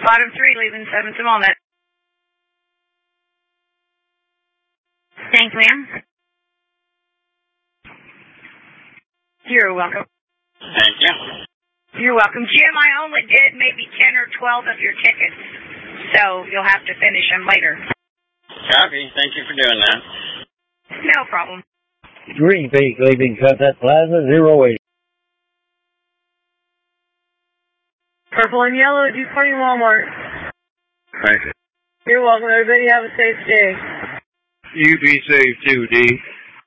Bottom 3, leaving 7 to Walnut. Thanks, ma'am. You're welcome. Thank you. You're welcome. Jim, I only did maybe 10 or 12 of your tickets, so you'll have to finish them later. Copy. Thank you for doing that. No problem. Green Peak, leaving Sunset Plaza, 08. Purple and yellow, D40 Walmart. Thanks. You're welcome, everybody. Have a safe day. You be safe too, D.